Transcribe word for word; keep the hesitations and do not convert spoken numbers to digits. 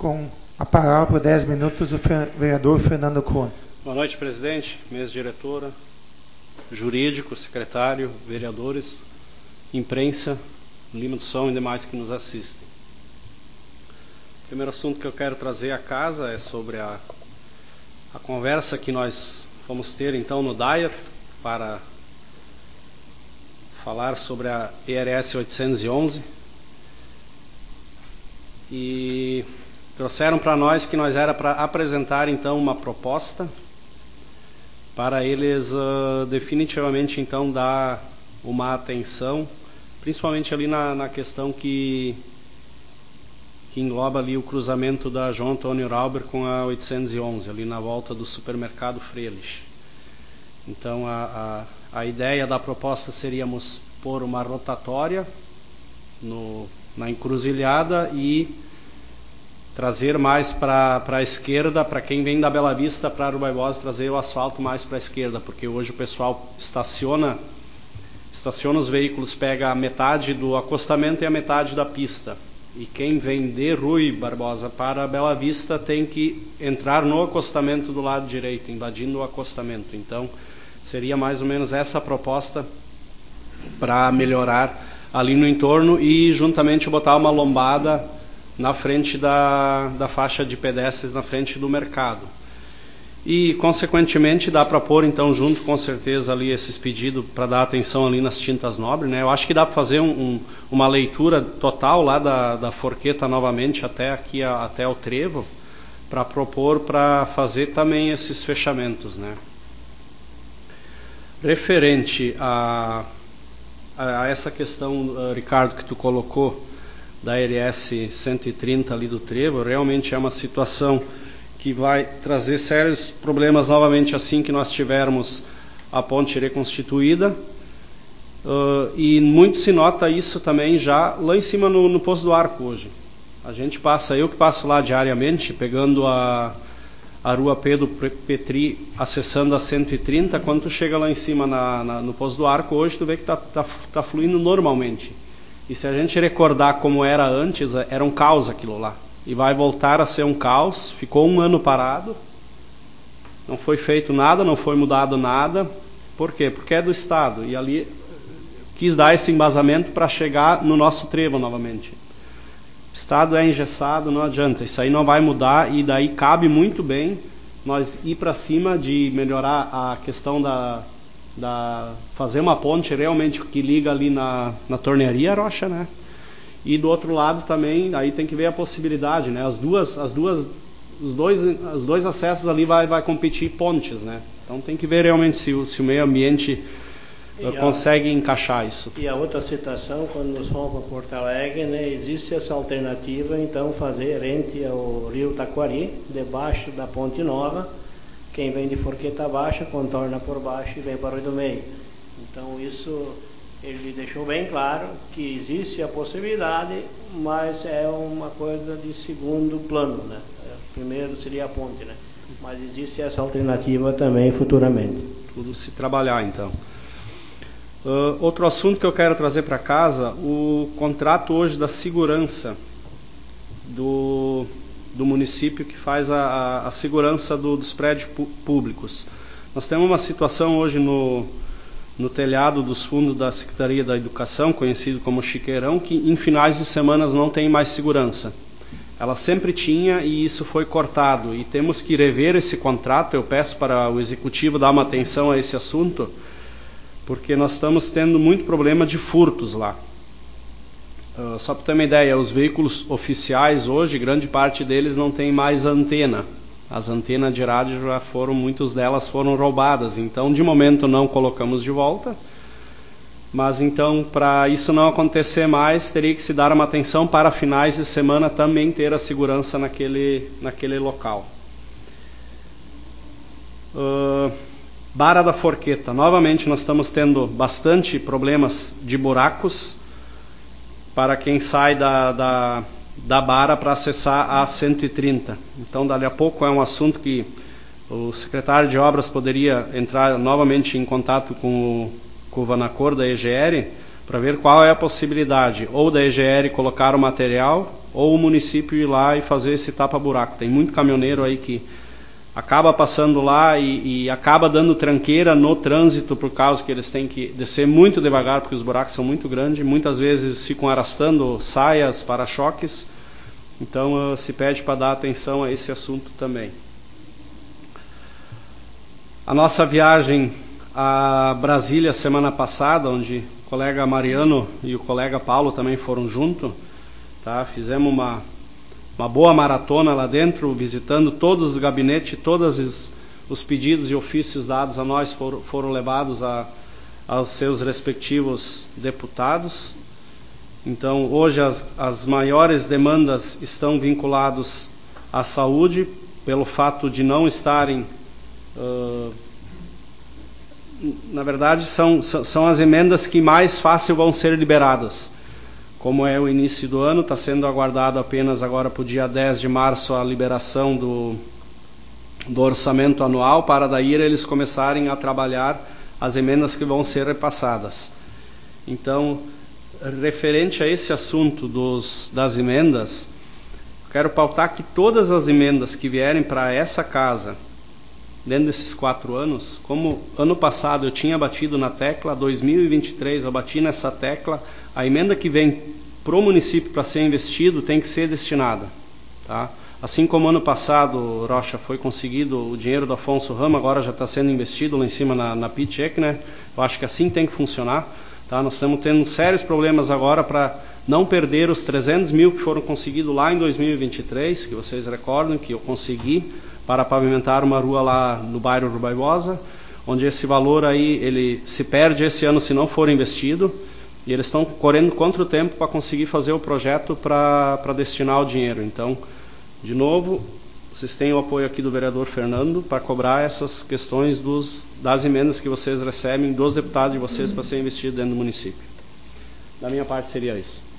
Com a palavra por dez minutos, o vereador Fernando Kuhn. Boa noite, presidente, mesa diretora, jurídico, secretário, vereadores, imprensa, Lima do Som e demais que nos assistem. O primeiro assunto que eu quero trazer à casa é sobre a, a conversa que nós fomos ter então no D A I R para falar sobre a E R S oitocentos e onze. E trouxeram para nós que nós era para apresentar então uma proposta para eles uh, definitivamente então dar uma atenção, principalmente ali na, na questão que, que engloba ali o cruzamento da João Antônio Rauber com a oitocentos e onze, ali na volta do supermercado Frelich. Então a, a, a ideia da proposta seríamos pôr uma rotatória no, na encruzilhada e trazer mais para a esquerda, para quem vem da Bela Vista para Arubaibosa, trazer o asfalto mais para a esquerda, porque hoje o pessoal estaciona, estaciona os veículos, pega a metade do acostamento e a metade da pista. E quem vem de Rui Barbosa para a Bela Vista tem que entrar no acostamento do lado direito, invadindo o acostamento. Então, seria mais ou menos essa a proposta para melhorar ali no entorno e juntamente botar uma lombada na frente da, da faixa de pedestres, na frente do mercado. E, consequentemente, dá para pôr, então, junto com certeza ali esses pedidos para dar atenção ali nas tintas nobres, né? Eu acho que dá para fazer um, um, uma leitura total lá da, da Forqueta novamente até aqui, a, até o Trevo, para propor para fazer também esses fechamentos, né? Referente a, a, a essa questão, uh, Ricardo, que tu colocou, da R S cento e trinta ali do Trevo, realmente é uma situação que vai trazer sérios problemas novamente assim que nós tivermos a ponte reconstituída, uh, e muito se nota isso também já lá em cima no, no Poço do Arco hoje. A gente passa, eu que passo lá diariamente, pegando a, a rua Pedro Petri, acessando a cento e trinta, quando tu chega lá em cima na, na, no Poço do Arco, hoje tu vê que está tá, tá fluindo normalmente. E se a gente recordar como era antes, era um caos aquilo lá. E vai voltar a ser um caos. Ficou um ano parado. Não foi feito nada, não foi mudado nada. Por quê? Porque é do Estado. E ali quis dar esse embasamento para chegar no nosso trevo novamente. O Estado é engessado, não adianta. Isso aí não vai mudar e daí cabe muito bem nós ir para cima de melhorar a questão da... Da, fazer uma ponte realmente que liga ali na, na tornearia Rocha, né? E do outro lado também, aí tem que ver a possibilidade, né? As duas, as duas, os dois, os dois acessos ali vai, vai competir pontes, né? Então tem que ver realmente se, o, se o meio ambiente uh, consegue a, encaixar isso. E a outra situação, quando nós fomos para Porto Alegre, né? Existe essa alternativa, então, fazer rente ao Rio Taquari, debaixo da Ponte Nova. Quem vem de Forqueta Baixa, contorna por baixo e vem para o Rio do Meio. Então isso, ele deixou bem claro que existe a possibilidade, mas é uma coisa de segundo plano, né? Primeiro seria a ponte, né? Mas existe essa alternativa também futuramente. Tudo se trabalhar, então. Uh, outro assunto que eu quero trazer para casa, o contrato hoje da segurança do... do município que faz a, a, a segurança do, dos prédios públicos. Nós temos uma situação hoje no, no telhado dos fundos da Secretaria da Educação, conhecido como Chiqueirão, que em finais de semanas não tem mais segurança. Ela sempre tinha e isso foi cortado. E temos que rever esse contrato. Eu peço para o Executivo dar uma atenção a esse assunto, porque nós estamos tendo muito problema de furtos lá. Uh, só para ter uma ideia, os veículos oficiais hoje, grande parte deles não tem mais antena. As antenas de rádio já foram, muitas delas foram roubadas. Então, de momento, não colocamos de volta. Mas, então, para isso não acontecer mais, teria que se dar uma atenção para finais de semana também ter a segurança naquele, naquele local. Uh, Barra da Forqueta. Novamente, nós estamos tendo bastante problemas de buracos para quem sai da, da, da Barra para acessar a cento e trinta. Então, dali a pouco é um assunto que o secretário de Obras poderia entrar novamente em contato com o, com o Vanacor da E G R para ver qual é a possibilidade, ou da E G R colocar o material ou o município ir lá e fazer esse tapa-buraco. Tem muito caminhoneiro aí que acaba passando lá e, e acaba dando tranqueira no trânsito por causa que eles têm que descer muito devagar porque os buracos são muito grandes. Muitas vezes ficam arrastando saias, para-choques. Então uh, se pede para dar atenção a esse assunto também. A nossa viagem a Brasília semana passada, onde o colega Mariano e o colega Paulo também foram junto, tá? Fizemos uma, uma boa maratona lá dentro, visitando todos os gabinetes, todos os, os pedidos e ofícios dados a nós foram, foram levados a, aos seus respectivos deputados. Então, hoje as, as maiores demandas estão vinculadas à saúde, pelo fato de não estarem... Uh, na verdade, são, são as emendas que mais fácil vão ser liberadas. Como é o início do ano, está sendo aguardado apenas agora para o dia dez de março a liberação do, do orçamento anual, para daí eles começarem a trabalhar as emendas que vão ser repassadas. Então, referente a esse assunto dos, das emendas, quero pautar que todas as emendas que vierem para essa casa, dentro desses quatro anos, como ano passado eu tinha batido na tecla, dois mil e vinte e três eu bati nessa tecla, a emenda que vem para o município para ser investido tem que ser destinada. Tá? Assim como ano passado, Rocha, foi conseguido o dinheiro do Afonso Rama, agora já está sendo investido lá em cima na, na P I T C, né? Eu acho que assim tem que funcionar. Tá? Nós estamos tendo sérios problemas agora para não perder os trezentos mil que foram conseguidos lá em dois mil e vinte e três, que vocês recordam que eu consegui, para pavimentar uma rua lá no bairro Rubaibosa, onde esse valor aí ele se perde esse ano se não for investido, e eles estão correndo contra o tempo para conseguir fazer o projeto para para destinar o dinheiro. Então, de novo, vocês têm o apoio aqui do vereador Fernando para cobrar essas questões dos, das emendas que vocês recebem dos deputados de vocês para ser investido dentro do município. Da minha parte seria isso.